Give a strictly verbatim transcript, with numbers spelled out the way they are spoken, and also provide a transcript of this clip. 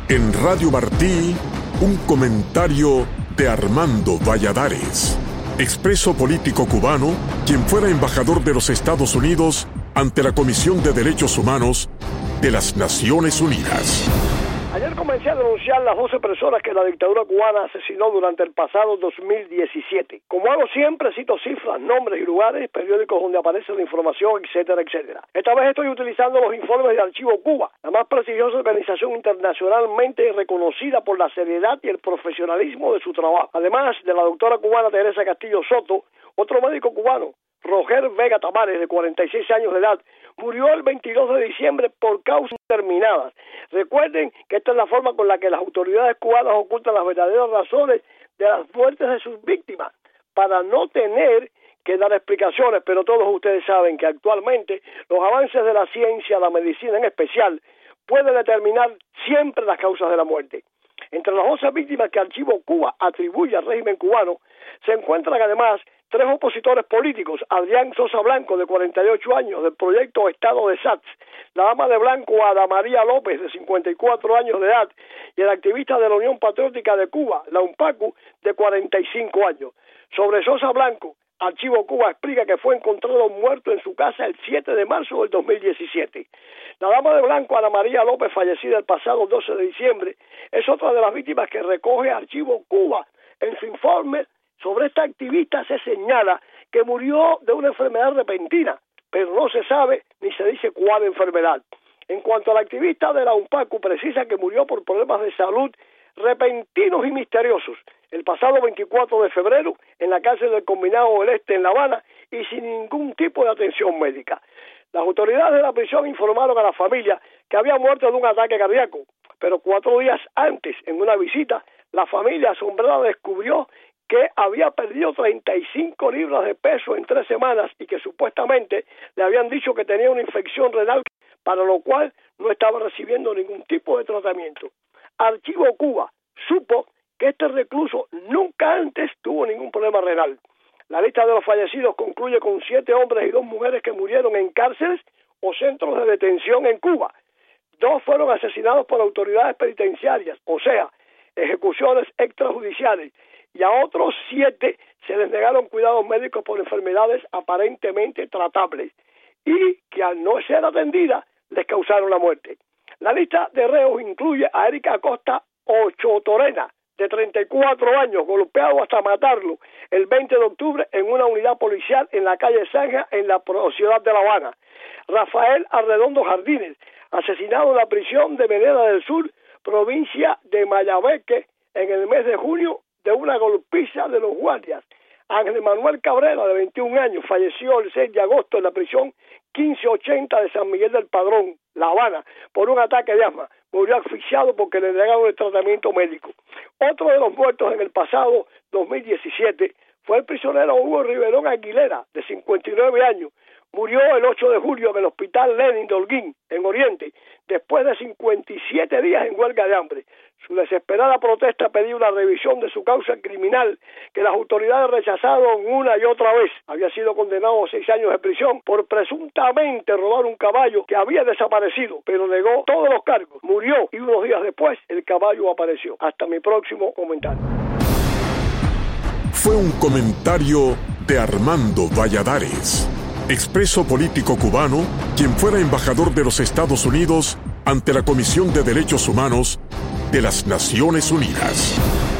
En Radio Martí, un comentario de Armando Valladares, expreso político cubano, quien fuera embajador de los Estados Unidos ante la Comisión de Derechos Humanos de las Naciones Unidas. Ayer comencé a denunciar las doce personas que la dictadura cubana asesinó durante el pasado dos mil diecisiete. Como hago siempre, cito cifras, nombres y lugares, periódicos donde aparece la información, etcétera, etcétera. Esta vez estoy utilizando los informes de Archivo Cuba, la más prestigiosa organización internacionalmente reconocida por la seriedad y el profesionalismo de su trabajo. Además de la doctora cubana Teresa Castillo Soto, otro médico cubano, Roger Vega Tamares, de cuarenta y seis años de edad, murió el veintidós de diciembre por causas indeterminadas. Recuerden que esta es la forma con la que las autoridades cubanas ocultan las verdaderas razones de las muertes de sus víctimas, para no tener que dar explicaciones, pero todos ustedes saben que actualmente los avances de la ciencia, la medicina en especial, pueden determinar siempre las causas de la muerte. Entre las doce víctimas que Archivo Cuba atribuye al régimen cubano, se encuentran además tres opositores políticos: Adrián Sosa Blanco, de cuarenta y ocho años, del proyecto Estado de Sats; la dama de blanco Ada María López, de cincuenta y cuatro años de edad, y el activista de la Unión Patriótica de Cuba, la UNPACU, de cuarenta y cinco años. Sobre Sosa Blanco, Archivo Cuba explica que fue encontrado muerto en su casa el siete de marzo del dos mil diecisiete. La dama de blanco, Ana María López, fallecida el pasado doce de diciembre, es otra de las víctimas que recoge Archivo Cuba. En su informe sobre esta activista se señala que murió de una enfermedad repentina, pero no se sabe ni se dice cuál enfermedad. En cuanto al activista de la UNPACU, precisa que murió por problemas de salud repentinos y misteriosos el pasado veinticuatro de febrero en la cárcel del Combinado del Este en La Habana y sin ningún tipo de atención médica. Las autoridades de la prisión informaron a la familia que había muerto de un ataque cardíaco, pero cuatro días antes, en una visita, la familia asombrada descubrió que había perdido treinta y cinco libras de peso en tres semanas y que supuestamente le habían dicho que tenía una infección renal, para lo cual no estaba recibiendo ningún tipo de tratamiento. Archivo Cuba supo que este recluso nunca antes tuvo ningún problema renal. La lista de los fallecidos concluye con siete hombres y dos mujeres que murieron en cárceles o centros de detención en Cuba. Dos fueron asesinados por autoridades penitenciarias, o sea, ejecuciones extrajudiciales, y a otros siete se les negaron cuidados médicos por enfermedades aparentemente tratables y que al no ser atendidas les causaron la muerte. La lista de reos incluye a Erika Acosta Ocho Torena, de treinta y cuatro años, golpeado hasta matarlo el veinte de octubre en una unidad policial en la calle Zanja, en la ciudad de La Habana. Rafael Arredondo Jardines, asesinado en la prisión de Veneda del Sur, provincia de Mayabeque, en el mes de junio de una golpiza de los guardias. Ángel Manuel Cabrera, de veintiún años, falleció el seis de agosto en la prisión quince ochenta de San Miguel del Padrón, La Habana, por un ataque de asma. Murió asfixiado porque le negaron el tratamiento médico. Otro de los muertos en el pasado dos mil diecisiete fue el prisionero Hugo Riverón Aguilera, de cincuenta y nueve años. Murió el ocho de julio en el Hospital Lenin de Holguín, en Oriente, después de cincuenta y siete días en huelga de hambre. Su desesperada protesta pedía una revisión de su causa criminal que las autoridades rechazaron una y otra vez. Había sido condenado a seis años de prisión por presuntamente robar un caballo que había desaparecido, pero negó todos los cargos. Murió y unos días después el caballo apareció. Hasta mi próximo comentario. Fue un comentario de Armando Valladares, expreso político cubano, quien fuera embajador de los Estados Unidos ante la Comisión de Derechos Humanos de las Naciones Unidas.